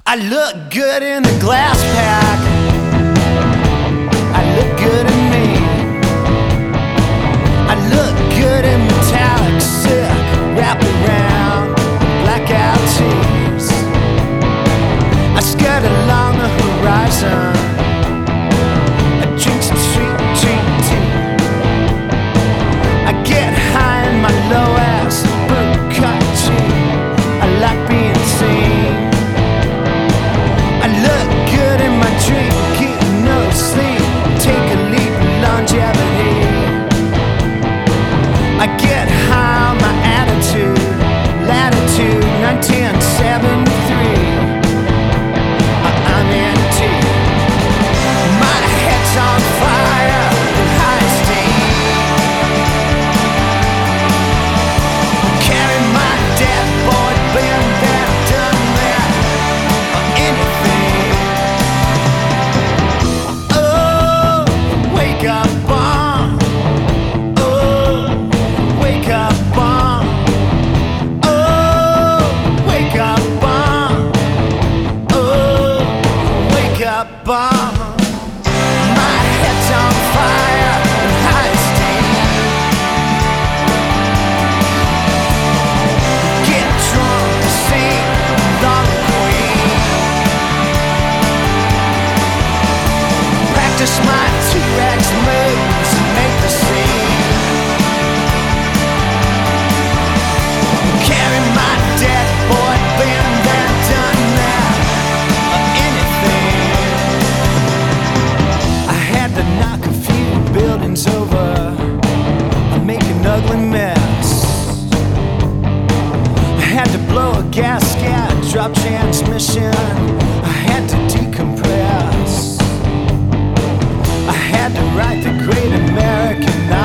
I look good in the glass pack. I look good in me. I look good in metallic silk wrapped around blackout tees. I skirt along the horizon. I drink some sweet tea. I get high in my low-ass boot-cut jeans. I like being seen. I look good in my drink, getting no sleep. Take a leap of longevity. I get high on my attitude. Latitude 1973. I'm empty. My head's on fire in high steam. Carry my dead boy, been there, done that, or anything. Oh, wake up bomb. Oh, wake up bomb. Oh, wake up bomb. Oh, wake up bomb. My head's on fire in high steam. Get drunk, sing along the queen. Practice my T-Rex moves and make the scene. Carry my dead boy, been there, done that, or anything. I had to knock a few buildings over and make an ugly mess. I had to blow a gasket, drop transmission. I had to decompress. I had to write the great American